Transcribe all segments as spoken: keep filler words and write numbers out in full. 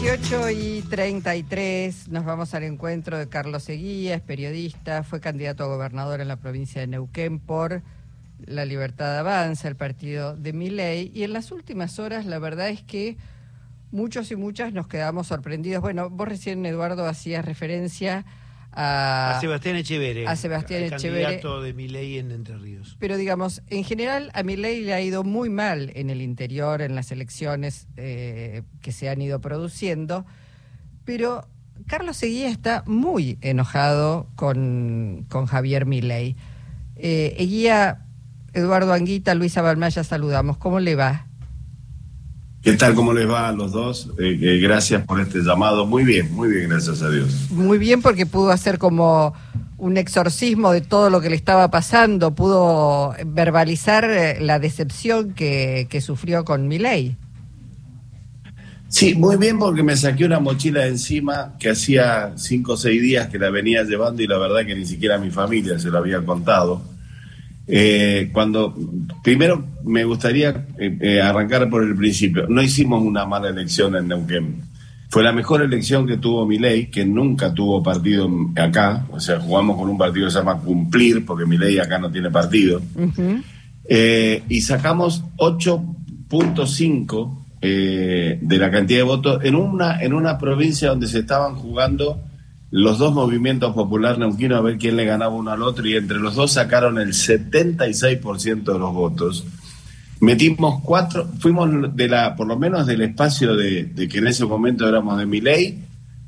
dieciocho y treinta y tres, nos vamos al encuentro de Carlos Eguía, es periodista, fue candidato a gobernador en la provincia de Neuquén por La Libertad Avanza, el partido de Milei, y en las últimas horas la verdad es que muchos y muchas nos quedamos sorprendidos. Bueno, vos recién, Eduardo, hacías referencia a, a Sebastián Echeverre, a Sebastián el Echeverre, candidato de Milei en Entre Ríos. Pero digamos, en general a Milei le ha ido muy mal en el interior, en las elecciones eh, que se han ido produciendo, pero Carlos Eguía está muy enojado con, con Javier Milei. Eh, Eguía, Eduardo Anguita, Luisa Balmaya, saludamos. ¿Cómo le va? ¿Qué tal? ¿Cómo les va a los dos? Eh, eh, gracias por este llamado. Muy bien, muy bien, gracias a Dios. Muy bien, porque pudo hacer como un exorcismo de todo lo que le estaba pasando, pudo verbalizar la decepción que, que sufrió con Milei. Sí, muy bien, porque me saqué una mochila de encima que hacía cinco o seis días que la venía llevando y la verdad que ni siquiera a mi familia se lo había contado. Eh, cuando primero me gustaría eh, eh, arrancar por el principio. No hicimos una mala elección en Neuquén. Fue la mejor elección que tuvo Milei, que nunca tuvo partido acá. O sea, jugamos con un partido que se llama Cumplir, porque Milei acá no tiene partido. Uh-huh. eh, y sacamos ocho punto cinco eh, de la cantidad de votos en una, en una provincia donde se estaban jugando los dos movimientos popular neuquinos a ver quién le ganaba uno al otro, y entre los dos sacaron el setenta y seis por ciento de los votos. Metimos cuatro, fuimos de la, por lo menos del espacio de, de que en ese momento éramos de Milei,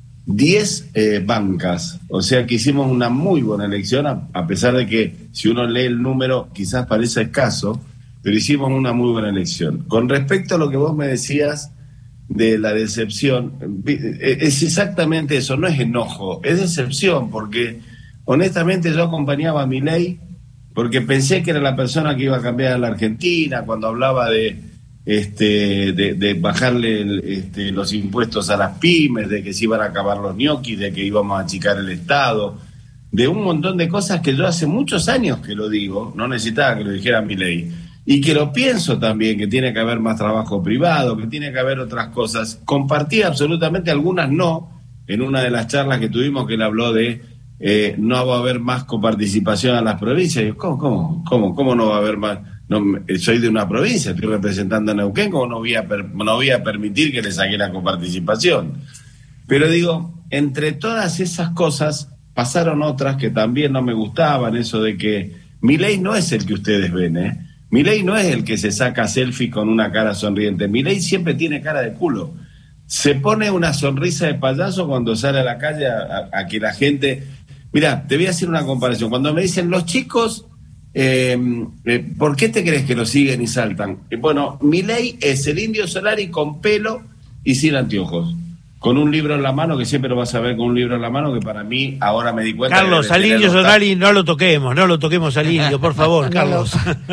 diez eh, bancas, o sea que hicimos una muy buena elección, a, a pesar de que si uno lee el número quizás parece escaso, pero hicimos una muy buena elección. Con respecto a lo que vos me decías de la decepción, es exactamente eso, no es enojo, es decepción, porque honestamente yo acompañaba a Milei porque pensé que era la persona que iba a cambiar a la Argentina, cuando hablaba de este de, de bajarle el, este, los impuestos a las pymes, de que se iban a acabar los ñoquis, de que íbamos a achicar el Estado, de un montón de cosas que yo hace muchos años que lo digo, no necesitaba que lo dijera Milei. Y que lo pienso también, que tiene que haber más trabajo privado, que tiene que haber otras cosas. Compartí absolutamente, algunas no, en una de las charlas que tuvimos que él habló de eh, no va a haber más coparticipación a las provincias. Y yo, ¿cómo, cómo, cómo, cómo no va a haber más? No, soy de una provincia, estoy representando a Neuquén, ¿cómo no voy a, per, no voy a permitir que le saque la coparticipación? Pero digo, entre todas esas cosas pasaron otras que también no me gustaban, eso de que Milei no es el que ustedes ven, ¿eh? Milei no es el que se saca selfie con una cara sonriente. Milei siempre tiene cara de culo. Se pone una sonrisa de payaso cuando sale a la calle a, a, a que la gente... Mirá, te voy a hacer una comparación. Cuando me dicen los chicos, eh, eh, ¿por qué te crees que lo siguen y saltan? Eh, bueno, Milei es el Indio Solari con pelo y sin anteojos, con un libro en la mano, que siempre lo vas a ver con un libro en la mano, que para mí ahora me di cuenta... Carlos, al Indio Solari no lo toquemos, no lo toquemos al Indio, por favor, Carlos.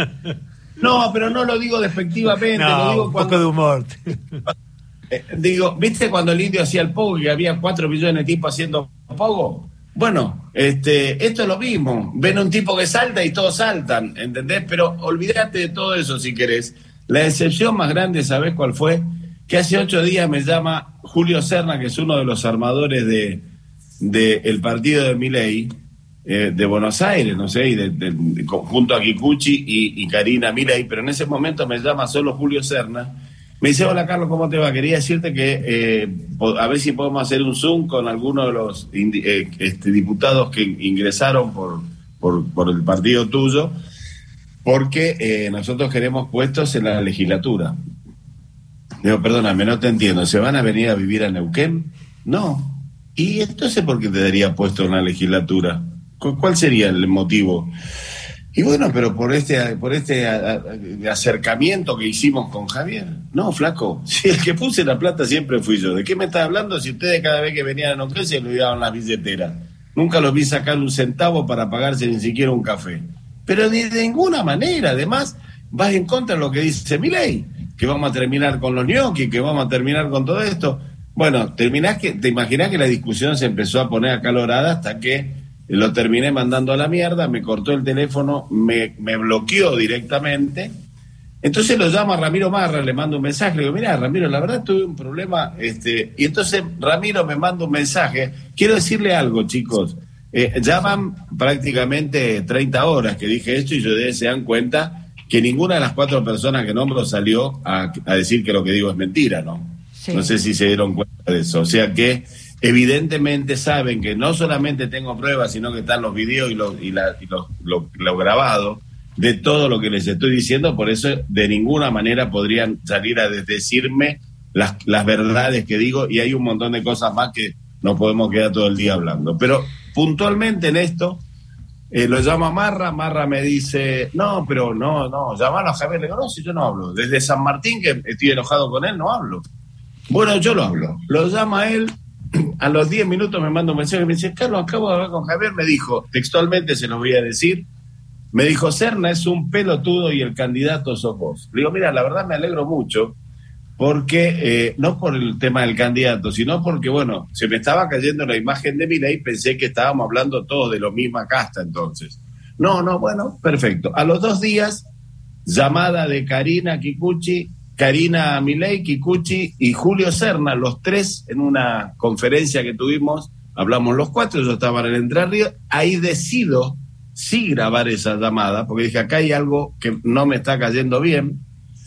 No, pero no lo digo despectivamente, no, lo digo un cuando... poco de humor. Eh, digo, ¿viste cuando el Indio hacía el pogo y había cuatro millones de tipos haciendo pogo? Bueno, este, esto es lo mismo. Ven un tipo que salta y todos saltan, ¿entendés? Pero olvídate de todo eso si querés. La decepción más grande, ¿sabés cuál fue? Que hace ocho días me llama Julio Serna, que es uno de los armadores de, de el partido de Milei, eh, de Buenos Aires, no sé, y de, de, de, junto a Kikuchi y, y Karina Milei, pero en ese momento me llama solo Julio Serna. Me dice, hola Carlos, ¿cómo te va? Quería decirte que eh, a ver si podemos hacer un Zoom con algunos de los eh, este, diputados que ingresaron por, por, por el partido tuyo, porque eh, nosotros queremos puestos en la legislatura. Digo, perdóname, no te entiendo, ¿se van a venir a vivir a Neuquén? No. ¿Y entonces por qué te daría puesto en la legislatura? ¿Cuál sería el motivo? Y bueno, pero por este por este acercamiento que hicimos con Javier. No, flaco, si el que puse la plata siempre fui yo. ¿De qué me estás hablando si ustedes cada vez que venían a Neuquén se olvidaban las billeteras? Nunca los vi sacar un centavo para pagarse ni siquiera un café. Pero de, de ninguna manera, además, vas en contra de lo que dice Milei, que vamos a terminar con los ñoquis, que vamos a terminar con todo esto. Bueno, terminás que, te imaginás que la discusión se empezó a poner acalorada hasta que lo terminé mandando a la mierda, me cortó el teléfono, me, me bloqueó directamente, Entonces lo llamo a Ramiro Marra, le mando un mensaje, le digo, mira, Ramiro, la verdad tuve un problema, este, y entonces Ramiro me manda un mensaje. Quiero decirle algo, chicos, eh, ya van prácticamente treinta horas que dije esto y ustedes se dan cuenta que ninguna de las cuatro personas que nombro salió a, a decir que lo que digo es mentira, ¿no? Sí. No sé si se dieron cuenta de eso, o sea que evidentemente saben que no solamente tengo pruebas, sino que están los videos y, los, y, la, y los, lo, lo grabado de todo lo que les estoy diciendo, por eso de ninguna manera podrían salir a decirme las, las verdades que digo, y hay un montón de cosas más que no podemos quedar todo el día hablando. Pero puntualmente en esto, eh, lo llamo a Marra, Marra me dice, no, pero no, no, llamalo a Javier, le digo, no, si yo no hablo, desde San Martín que estoy enojado con él, no hablo. Bueno, yo lo hablo, lo llama a él, a los diez minutos me manda un mensaje y me dice, Carlos, acabo de hablar con Javier, me dijo, textualmente se lo voy a decir, me dijo, Serna es un pelotudo y el candidato sos vos. Le digo, mira, la verdad me alegro mucho, porque eh, no por el tema del candidato, sino porque, bueno, se me estaba cayendo la imagen de Milei y pensé que estábamos hablando todos de la misma casta entonces. No, no, bueno, perfecto. A los dos días, llamada de Karina Kikuchi, Karina Milei, Kikuchi y Julio Serna, los tres en una conferencia que tuvimos, hablamos los cuatro, yo estaba en el Entre Ríos, ahí decido sí grabar esa llamada, porque dije, acá hay algo que no me está cayendo bien.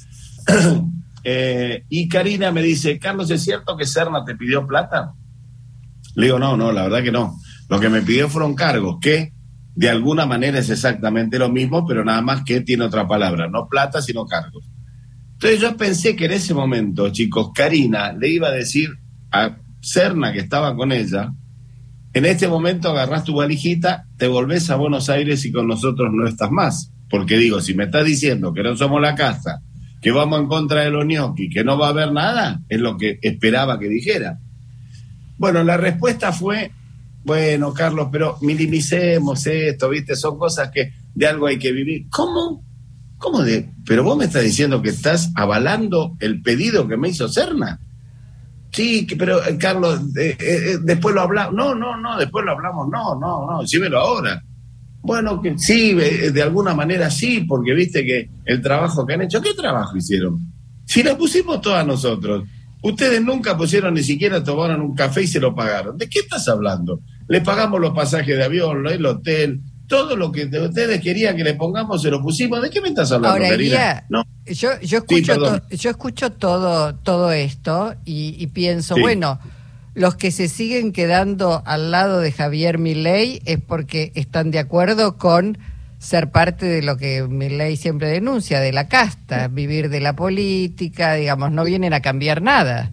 eh, y Karina me dice, Carlos, ¿es cierto que Serna te pidió plata? Le digo, no, no, la verdad que no. Lo que me pidió fueron cargos, que de alguna manera es exactamente lo mismo, pero nada más que tiene otra palabra, no plata, sino cargos. Entonces yo pensé que en ese momento, chicos, Karina le iba a decir a Serna, que estaba con ella, en este momento agarrás tu valijita, te volvés a Buenos Aires y con nosotros no estás más. Porque digo, si me estás diciendo que no somos la casa, que vamos en contra de los ñoquis, que no va a haber nada, es lo que esperaba que dijera. Bueno, la respuesta fue, bueno, Carlos, pero minimicemos esto, ¿viste? Son cosas que de algo hay que vivir. ¿Cómo? ¿Cómo de? Pero vos me estás diciendo que estás avalando el pedido que me hizo Serna. Sí, pero Carlos, eh, eh, después lo hablamos. No, no, no, después lo hablamos. No, no, no, decímelo ahora. Bueno, que sí, eh, de alguna manera sí, porque viste que el trabajo que han hecho, ¿qué trabajo hicieron? Si lo pusimos todos nosotros. Ustedes nunca pusieron, ni siquiera tomaron un café y se lo pagaron. ¿De qué estás hablando? Le pagamos los pasajes de avión, el hotel, todo lo que ustedes querían que le pongamos se lo pusimos. ¿De qué me estás hablando, Ahora, Karina? Guía, no. yo, yo escucho, sí, to, yo escucho todo, todo esto y, y pienso, sí. bueno, los que se siguen quedando al lado de Javier Milei es porque están de acuerdo con ser parte de lo que Milei siempre denuncia, de la casta, vivir de la política, digamos, no vienen a cambiar nada.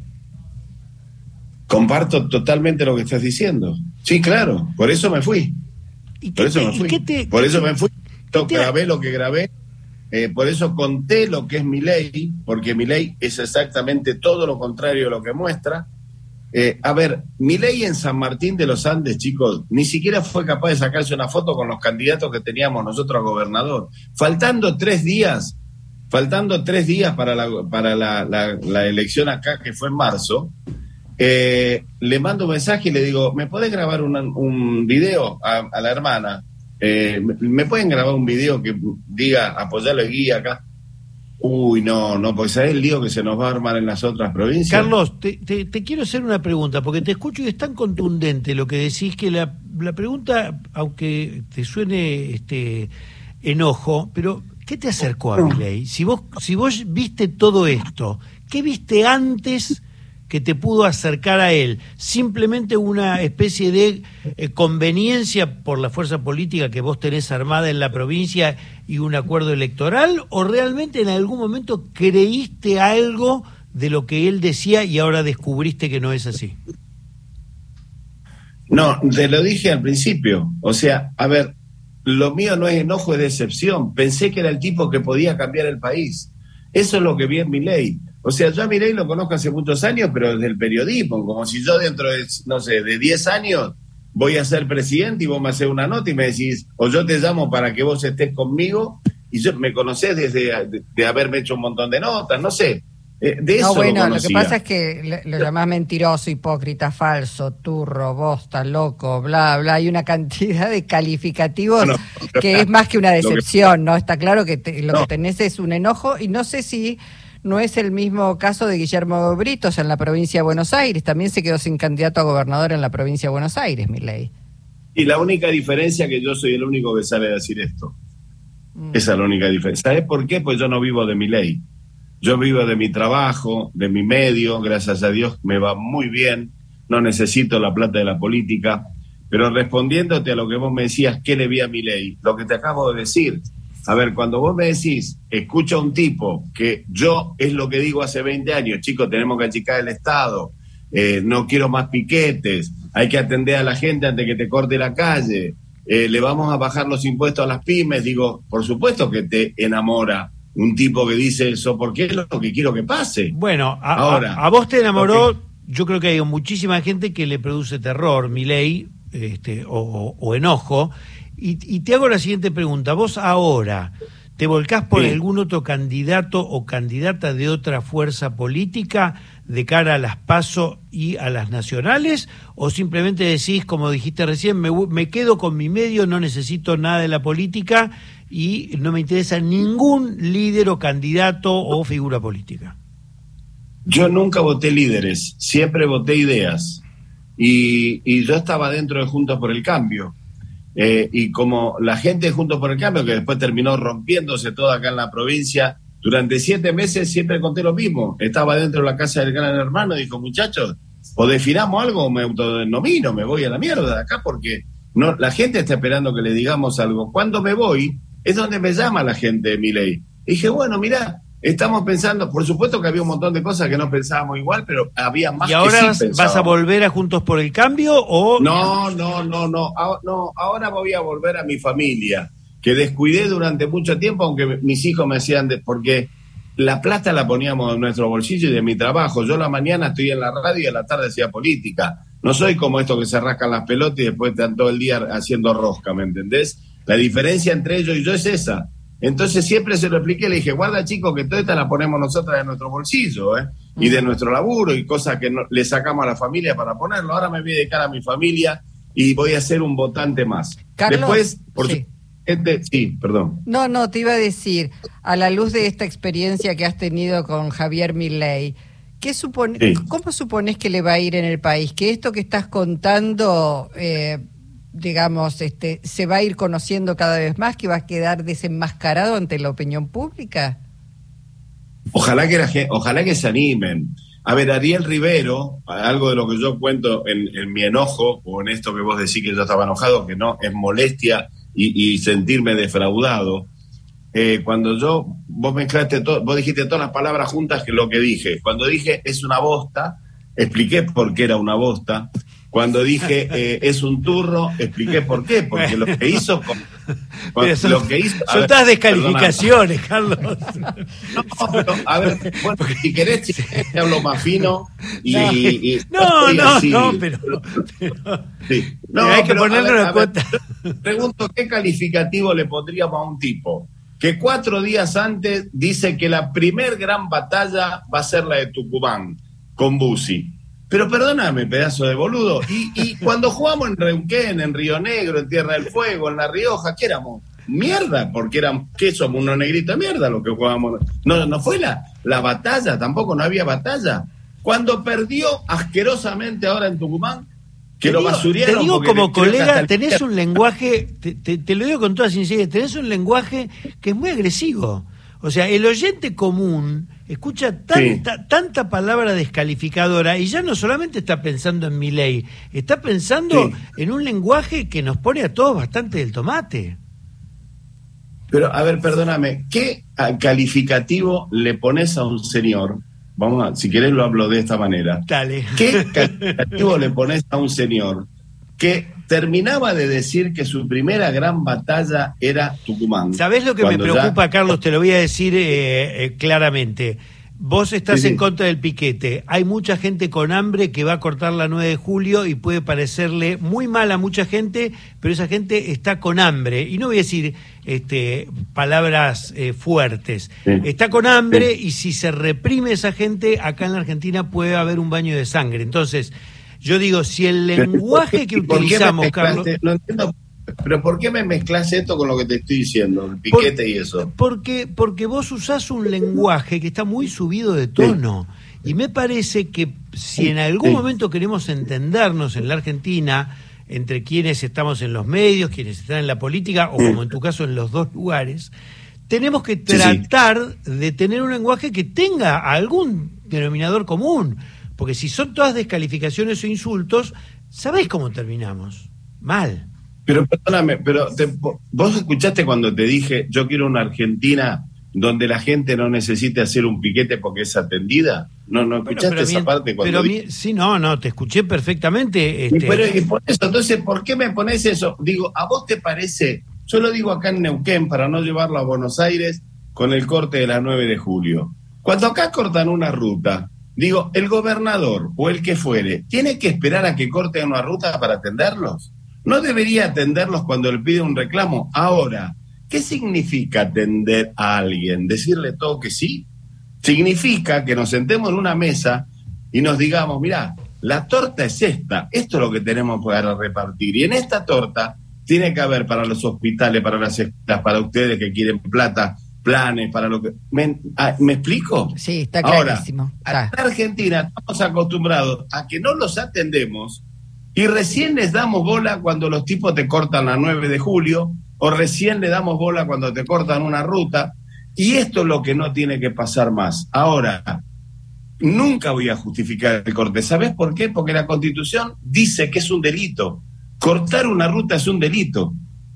Comparto totalmente lo que estás diciendo. Sí, claro, por eso me fui. Por eso, te, me fui. Te, por eso me fui. Te, grabé lo que grabé. Eh, por eso conté lo que es Milei, porque Milei es exactamente todo lo contrario de lo que muestra. Eh, a ver, Milei en San Martín de los Andes, chicos, ni siquiera fue capaz de sacarse una foto con los candidatos que teníamos nosotros a gobernador. Faltando tres días, faltando tres días para la, para la, la, la elección acá, que fue en marzo, eh, le mando un mensaje y le digo, ¿me podés grabar una, un video a, a la hermana? Eh, ¿Me pueden grabar un video que diga apoyarlo a Guía acá? Uy, no, no, porque ¿sabés el lío que se nos va a armar en las otras provincias? Carlos, te, te, te quiero hacer una pregunta, porque te escucho y es tan contundente lo que decís que la, la pregunta, aunque te suene este enojo, pero ¿qué te acercó a Milei? Si vos, si vos viste todo esto, ¿qué viste antes que te pudo acercar a él? ¿Simplemente una especie de eh, conveniencia por la fuerza política que vos tenés armada en la provincia y un acuerdo electoral? ¿O realmente en algún momento creíste algo de lo que él decía y ahora descubriste que no es así? No, te lo dije al principio. O sea, a ver, lo mío no es enojo, es decepción. Pensé que era el tipo que podía cambiar el país. Eso es lo que vi en Milei. O sea, yo a Milei lo conozco hace muchos años, pero desde el periodismo, como si yo dentro de, no sé, de diez años voy a ser presidente y vos me haces una nota y me decís, o yo te llamo para que vos estés conmigo, y yo me conocés desde de, de haberme hecho un montón de notas, no sé. Eh, de eso no, bueno, lo, lo que pasa es que lo, lo llamás mentiroso, hipócrita, falso, turro, bosta, loco, bla, bla. Hay una cantidad de calificativos bueno, que es más que una decepción, que... ¿no? Está claro que te, lo no. que tenés es un enojo y no sé si no es el mismo caso de Guillermo Britos en la provincia de Buenos Aires. También se quedó sin candidato a gobernador en la provincia de Buenos Aires, Milei. Y la única diferencia es que yo soy el único que sabe decir esto. Mm. Esa es la única diferencia. ¿Sabes por qué? Pues yo no vivo de Milei. Yo vivo de mi trabajo, de mi medio, gracias a Dios me va muy bien, no necesito la plata de la política, pero respondiéndote a lo que vos me decías, ¿qué le vi a Milei? Lo que te acabo de decir. A ver, cuando vos me decís, escucha a un tipo que yo es lo que digo hace veinte años, chicos, tenemos que achicar el Estado, eh, no quiero más piquetes, hay que atender a la gente antes que te corte la calle, eh, le vamos a bajar los impuestos a las pymes, digo, por supuesto que te enamora un tipo que dice eso, porque es lo que quiero que pase. Bueno, a, Ahora, a, a vos te enamoró, okay. Yo creo que hay muchísima gente que le produce terror, Milei, este, o, o, o enojo, y, y te hago la siguiente pregunta. ¿Vos ahora te volcás por sí. algún otro candidato o candidata de otra fuerza política de cara a las PASO y a las nacionales? ¿O simplemente decís, como dijiste recién, me, me quedo con mi medio, no necesito nada de la política y no me interesa ningún líder o candidato o figura política? Yo nunca voté líderes, siempre voté ideas. Y, y yo estaba dentro de Juntos por el Cambio. Eh, y como la gente de Juntos por el Cambio, que después terminó rompiéndose toda acá en la provincia, durante siete meses siempre conté lo mismo. Estaba dentro de la casa del gran hermano y dijo, muchachos, o definamos algo o me autodenomino, me voy a la mierda de acá porque no, la gente está esperando que le digamos algo. Cuando me voy, es donde me llama la gente de Milei. Y dije, bueno, mirá, estamos pensando, por supuesto que había un montón de cosas que no pensábamos igual, pero había más. ¿Y ahora que sí vas, vas a volver a Juntos por el Cambio o...? No, no, no, no, ah, no, ahora voy a volver a mi familia, que descuidé durante mucho tiempo, aunque mis hijos me hacían, de, porque la plata la poníamos en nuestro bolsillo y de mi trabajo. Yo a la mañana estoy en la radio y a la tarde hacía política. No soy como estos que se rascan las pelotas y después están todo el día haciendo rosca, ¿me entendés? La diferencia entre ellos y yo es esa. Entonces siempre se lo expliqué, le dije, guarda chicos que toda esta la ponemos nosotras en nuestro bolsillo, ¿eh? Y de nuestro laburo y cosas que no, le sacamos a la familia para ponerlo. Ahora me voy a dedicar a mi familia y voy a ser un votante más. Carlos, después, por sí. Este, sí, perdón. No, no, te iba a decir, a la luz de esta experiencia que has tenido con Javier Milei, ¿qué supone, sí. ¿cómo supones que le va a ir en el país? ¿Que esto que estás contando, eh, digamos, este, se va a ir conociendo cada vez más, que va a quedar desenmascarado ante la opinión pública? Ojalá que, la, ojalá que se animen. A ver, Ariel Rivero, algo de lo que yo cuento en, en mi enojo, o en esto que vos decís que yo estaba enojado, que no, es molestia y, y sentirme defraudado. Eh, cuando yo, vos mezclaste todo, vos dijiste todas las palabras juntas que lo que dije. Cuando dije es una bosta, expliqué por qué era una bosta. Cuando dije eh, es un turro, expliqué por qué, porque lo que hizo... Con, con, son, lo que hizo son ver, todas descalificaciones, perdona. Carlos. No, pero, a ver, bueno, si querés, si querés te hablo más fino y... No, y, y no, no, así, no, pero... pero sí. No, hay que pero, ponerle una cuota. Pregunto, ¿qué calificativo le pondríamos a un tipo que cuatro días antes dice que la primer gran batalla va a ser la de Tucumán, con Bussi? Pero perdóname, pedazo de boludo. Y, y cuando jugamos en Reuquén, en Río Negro, en Tierra del Fuego, en La Rioja, ¿qué éramos? Mierda, porque éramos, ¿qué somos? Unos negritos de mierda lo que jugábamos. No, no fue la, la batalla, tampoco no había batalla. Cuando perdió asquerosamente ahora en Tucumán, que te lo basurearon. Te digo como colega, el... tenés un lenguaje, te, te, te lo digo con toda sinceridad, tenés un lenguaje que es muy agresivo. O sea, el oyente común escucha tanta, sí. tanta palabra descalificadora y ya no solamente está pensando en Milei, está pensando sí. en un lenguaje que nos pone a todos bastante del tomate. Pero, a ver, perdóname, ¿qué calificativo le pones a un señor? Vamos a, si querés lo hablo de esta manera. Dale. ¿Qué calificativo le pones a un señor que terminaba de decir que su primera gran batalla era Tucumán? ¿Sabés lo que me preocupa, ya... Carlos? Te lo voy a decir eh, eh, claramente. Vos estás Sí, sí. en contra del piquete. Hay mucha gente con hambre que va a cortar la nueve de julio y puede parecerle muy mal a mucha gente, pero esa gente está con hambre. Y no voy a decir este, palabras eh, fuertes. Sí. Está con hambre Sí. y si se reprime esa gente, acá en la Argentina puede haber un baño de sangre. Entonces, yo digo, si el lenguaje que ¿Por qué me utilizamos, mezclaste? Carlos... No entiendo, pero ¿por qué me mezclas esto con lo que te estoy diciendo? El piquete Por- y eso. Porque, porque vos usás un lenguaje que está muy subido de tono. Y me parece que si en algún Sí. momento queremos entendernos en la Argentina, entre quienes estamos en los medios, quienes están en la política, o como en tu caso en los dos lugares, tenemos que Sí, sí. tratar de tener un lenguaje que tenga algún denominador común. Porque si son todas descalificaciones o insultos, ¿sabés cómo terminamos? Mal. Pero perdóname, pero te- vos escuchaste cuando te dije, yo quiero una Argentina donde la gente no necesite hacer un piquete porque es atendida. No, no Bueno, escuchaste pero esa mi- parte cuando pero dije- mi- sí, no, no, te escuché perfectamente. Y, Este, pero, y por eso, entonces, ¿por qué me pones eso? Digo, ¿a vos te parece? Yo lo digo acá en Neuquén para no llevarlo a Buenos Aires con el corte de la nueve de julio. Cuando acá cortan una ruta, digo, el gobernador o el que fuere, ¿tiene que esperar a que corten una ruta para atenderlos? ¿No debería atenderlos cuando le pide un reclamo? Ahora, ¿qué significa atender a alguien? ¿Decirle todo que sí? Significa que nos sentemos en una mesa y nos digamos, mirá, la torta es esta, esto es lo que tenemos para repartir. Y en esta torta tiene que haber para los hospitales, para las escuelas, para ustedes que quieren plata, planes, para lo que... ¿Me, ah, ¿me explico? Sí, está Ahora, clarísimo. acá Está. en Argentina estamos acostumbrados a que no los atendemos y recién les damos bola cuando los tipos te cortan la nueve de julio o recién le damos bola cuando te cortan una ruta. Y esto es lo que no tiene que pasar más. Ahora, nunca voy a justificar el corte. ¿Sabés por qué? Porque la Constitución dice que es un delito. Cortar una ruta es un delito.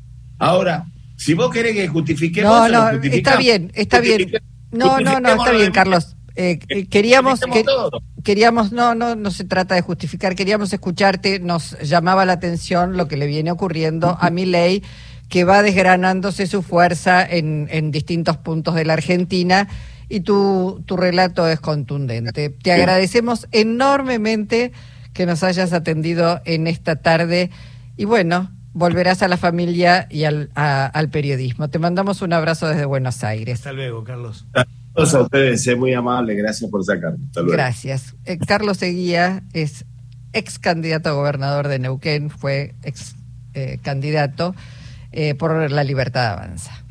Ahora, si vos querés que justifiquemos... No, eso, lo no, está justificamos. bien, está bien. Justifique- No, no, no, está justifiquémoslo bien, de- Carlos. Eh, eh, queríamos, Justifiquemos que- todo. queríamos, no, no, no se trata de justificar, queríamos escucharte, nos llamaba la atención lo que le viene ocurriendo a Milei, que va desgranándose su fuerza en, en distintos puntos de la Argentina, y tu, tu relato es contundente. Te agradecemos enormemente que nos hayas atendido en esta tarde, y bueno, volverás a la familia y al, a- al periodismo. Te mandamos un abrazo desde Buenos Aires. Hasta luego, Carlos. Todos a ustedes, es muy amable, gracias por sacarme. Hasta luego. Gracias. Eh, Carlos Eguía es ex candidato a gobernador de Neuquén, fue ex eh, candidato eh, por La Libertad Avanza.